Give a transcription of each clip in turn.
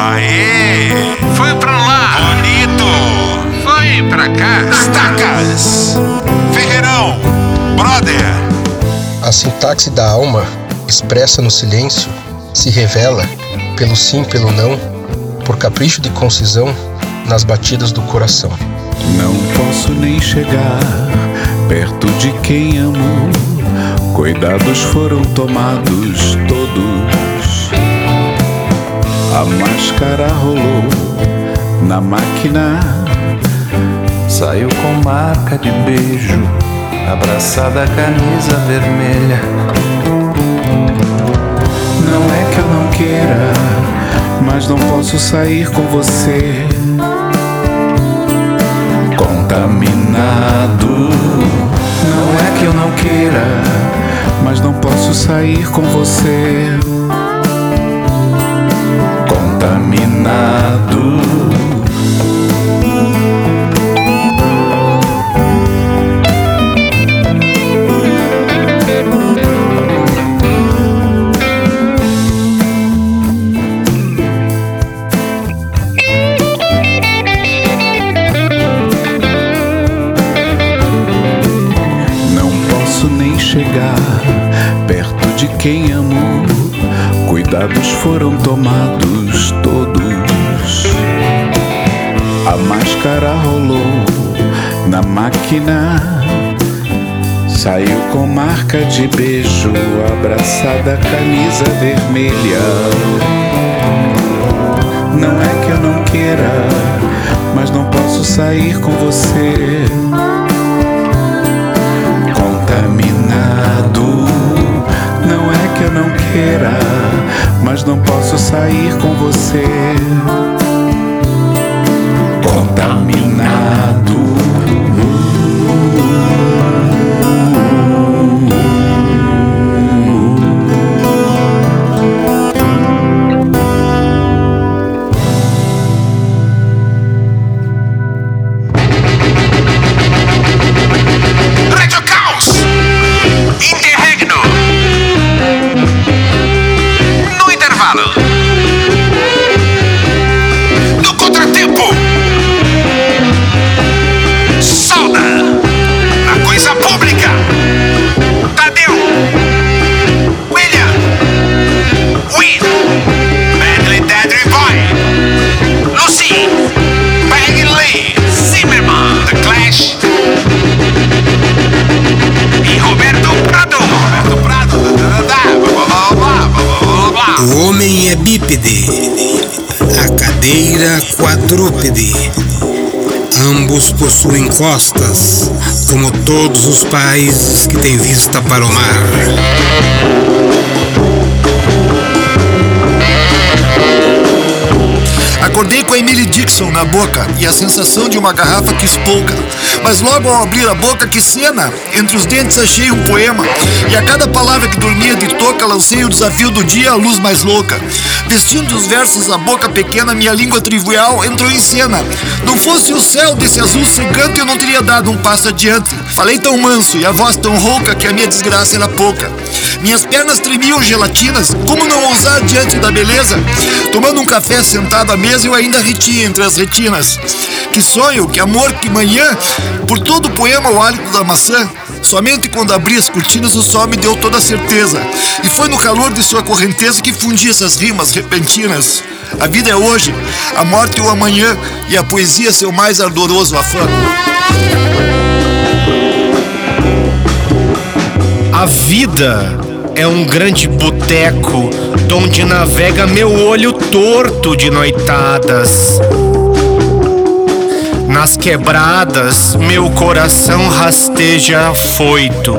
Aê! Foi pra lá! Bonito! Foi pra cá! Estacas! Ferreirão! Brother! A sintaxe da alma, expressa no silêncio, se revela, pelo sim, pelo não, por capricho de concisão, nas batidas do coração. Não posso nem chegar perto de quem amo. Cuidados foram tomados todos. A máscara rolou na máquina. Saiu com marca de beijo, abraçada a camisa vermelha. Não é que eu não queira, mas não posso sair com você contaminado. Não é que eu não queira, mas não posso sair com você contaminado. Chegar perto de quem amo. Cuidados foram tomados todos. A máscara rolou na máquina. Saiu com marca de beijo, abraçada a camisa vermelha. Não é que eu não queira, mas não posso sair com você contaminado. Não é que eu não queira, mas não posso sair com você contaminado. O homem é bípede, a cadeira quadrúpede. Ambos possuem costas, como todos os países que têm vista para o mar. Acordei com a Emily Dickinson na boca e a sensação de uma garrafa que espolca. Mas logo ao abrir a boca, que cena! Entre os dentes achei um poema. E a cada palavra que dormia de toca, lancei o desafio do dia à luz mais louca. Vestindo os versos a boca pequena, minha língua trivial entrou em cena. Não fosse o céu desse azul cegante, eu não teria dado um passo adiante. Falei tão manso e a voz tão rouca que a minha desgraça era pouca. Minhas pernas tremiam gelatinas, como não ousar diante da beleza? Tomando um café sentado à mesa, eu ainda retia entre as retinas. Que sonho, que amor, que manhã! Por todo o poema o hálito da maçã. Somente quando abri as cortinas o sol me deu toda a certeza. E foi no calor de sua correnteza que fundi essas rimas repentinas. A vida é hoje, a morte é o amanhã, e a poesia seu mais ardoroso afã. A vida é um grande boteco donde navega meu olho torto de noitadas. Nas quebradas, meu coração rasteja afoito.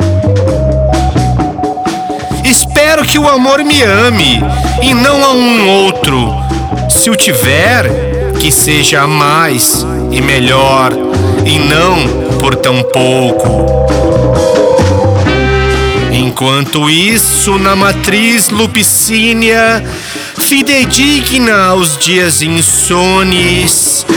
Espero que o amor me ame e não a um outro. Se o tiver, que seja mais e melhor, e não por tão pouco. Enquanto isso, na matriz lupicínea, fidedigna aos dias insones,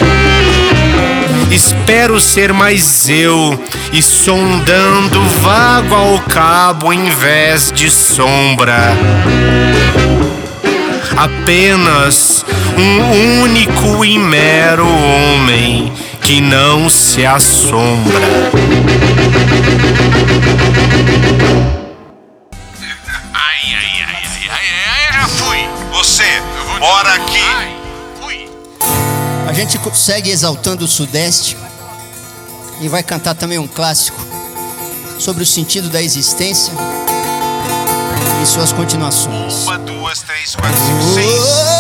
espero ser mais eu e sondando vago ao cabo em vez de sombra. apenas um único e mero homem que não se assombra. Já fui. Você, bora aqui. Fui. A gente segue exaltando o Sudeste e vai cantar também um clássico sobre o sentido da existência e suas continuações. 1, 2, 3, 4, 5, 6.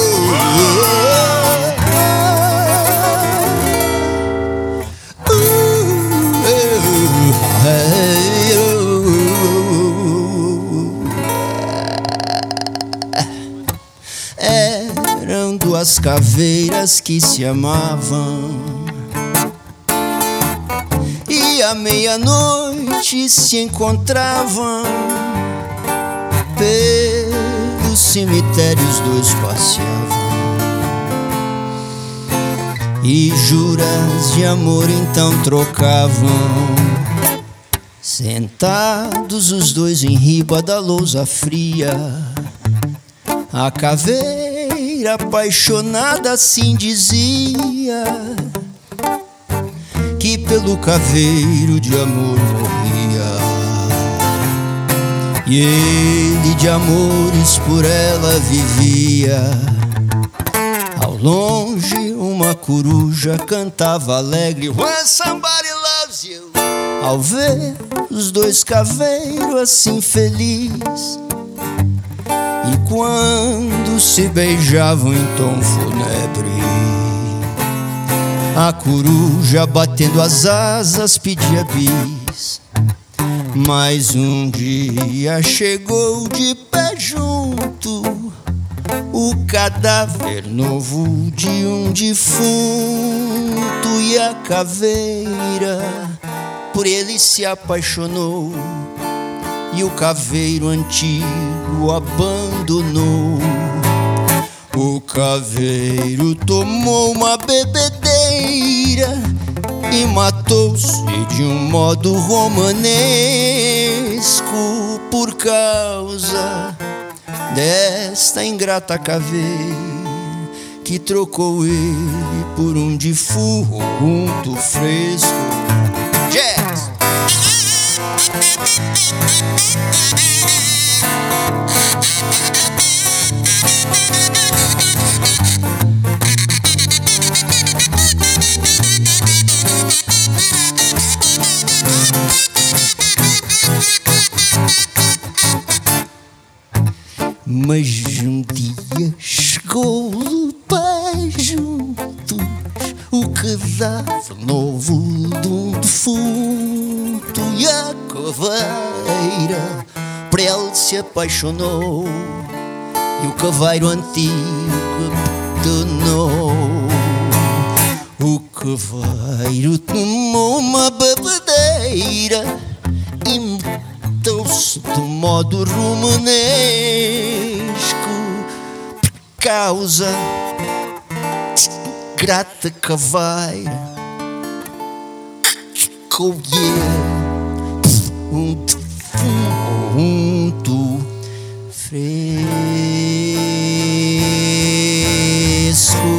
Eram duas caveiras que se amavam e à meia-noite se encontravam. Pelo cemitério os dois passeavam e juras de amor então trocavam. Sentados os dois em riba da lousa fria, a caveira apaixonada assim dizia que pelo caveiro de amor morria, e ele de amores por ela vivia. Ao longe uma coruja cantava alegre, When somebody loves you. Ao ver os dois caveiros assim felizes, e quando se beijavam em tom fúnebre, a coruja batendo as asas pedia bis. Mas um dia chegou de pé junto o cadáver novo de um defunto, e a caveira por ele se apaixonou e o caveiro antigo abandonou. O caveiro tomou uma bebedeira e matou-se de um modo romanesco por causa desta ingrata caveira que trocou ele por um defunto fresco. Jazz! Mas um dia chegou-lhe pé juntos o cadáver novo de um defunto, e a caveira por ele se apaixonou e o caveiro antigo abandonou. O caveiro tomou uma bebedeira e matou-se de modo romanesco por causa de grata caveira com um defunto fresco.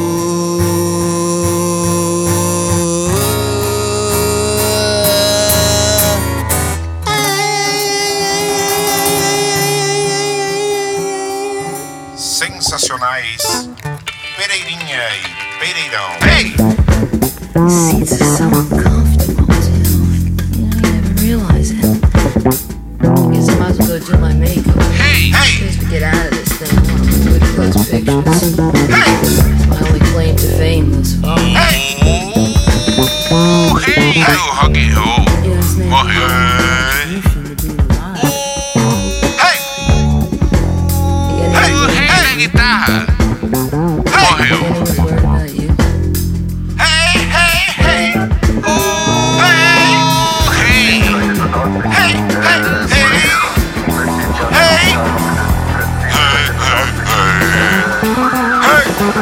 Sensacionais, Pereirinha e Pereirão. Hey! Seats are so uncomfortable too. You never realize it. I guess I might as well go do my makeup. Hey! Hey! Just to get out of this thing. I want to look at those pictures. Hey! It's my only claim to fame thus far. Hey! Oh, hey! Hey, o rock and roll. Morreu. Hey! Hey, o rei da guitarra. Morreu. Hey, hey, hey. Oh, hey. Hey. Hey, hey, hey. Hey. Hey, hey, hey.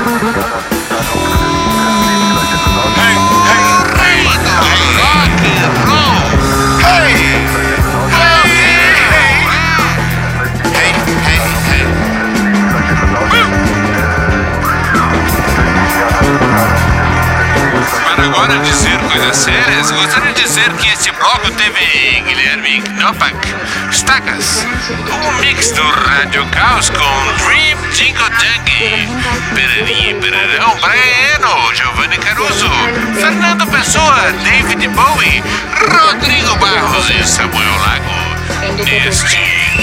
Hey. Hey, hey, rei do rock and roll. Hey. Hey, hey, hey. Hey, hey, hey. Woo! Para dizer coisas sérias, gostaria de dizer que este bloco teve Guilherme Knopak, Stacas, um mix do Rádio Caos com Dream Jingle Junkie, Pereirinha e Pereirão, Brian, Giovanni Caruso, Fernando Pessoa, David Bowie, Rodrigo Barros e Samuel Lago. Neste...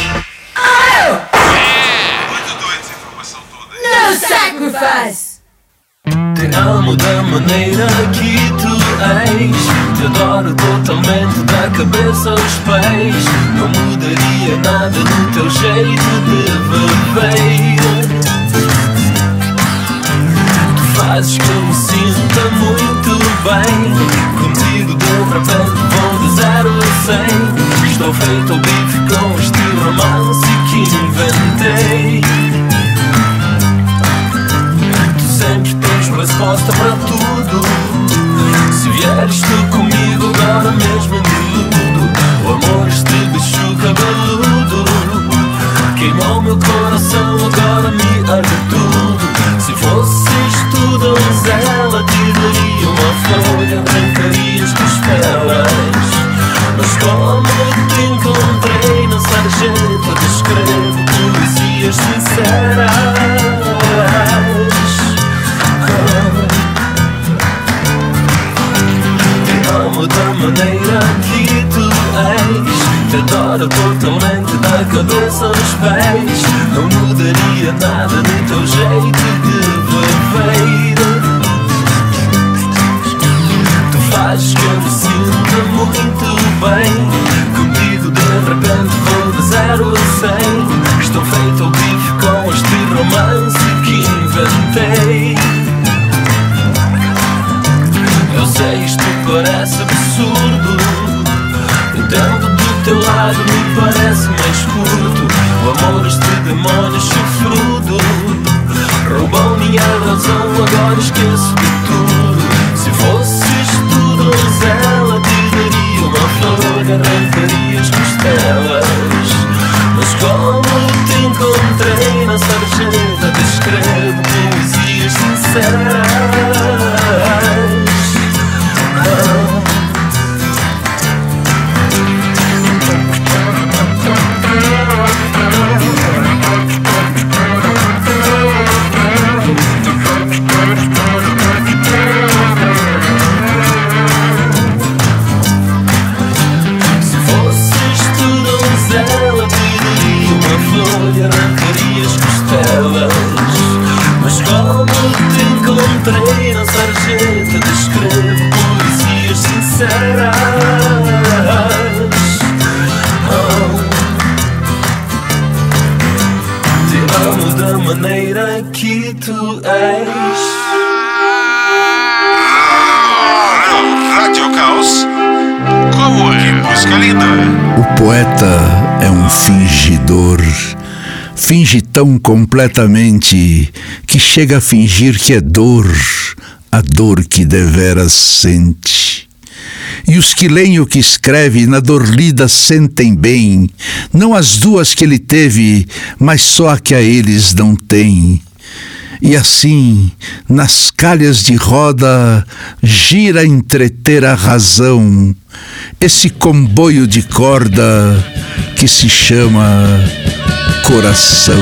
Muito doido essa informação toda aí. No sacrifice! Te amo da maneira que tu és. Te adoro totalmente da cabeça aos pés. Não mudaria nada no teu jeito de viver. Tu fazes que eu me sinta muito bem. Contigo de repente vou de 0 a 100. Estou feito ao bife com este romance que inventei. Sempre tens resposta para tudo. Se vieres tu comigo agora mesmo miúdo, o amor este bicho cabeludo queimou meu coração, agora me arde tudo. Se fosses tu donzela, te daria uma folha, arrancarias costelas. Mas como te encontrei na sarjeta, descrevo poesias sinceras. Te amo da maneira que tu és. Te adoro totalmente da cabeça aos pés. Não mudaria nada no teu jeito de viver. Tu fazes que eu me sinta muito bem. Contigo de repente vou de 0 a 100. Estou feito ao bife com este romance que inventei. Eu sei, isto parece absurdo. Entendo, do teu lado me parece mais curto. O amor, este demônio chifrudo, roubou minha razão, agora esqueço de tudo. Se fosses tu donzela, te daria uma flor, arrancaria as costelas. Mas como te encontrei na sarjeta, descrevo poesias sinceras. Entrei na sarjeta, descrevo poesias sinceras. Te amo da maneira que tu és. Rádio Caos. Como é? Música linda. O poeta é um fingidor. Finge tão completamente que chega a fingir que é dor, a dor que deveras sente. E os que leem o que escreve na dor lida sentem bem, não as duas que ele teve, mas só a que a eles não tem. E assim, nas calhas de roda, gira a entreter a razão, esse comboio de corda que se chama coração.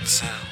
céu.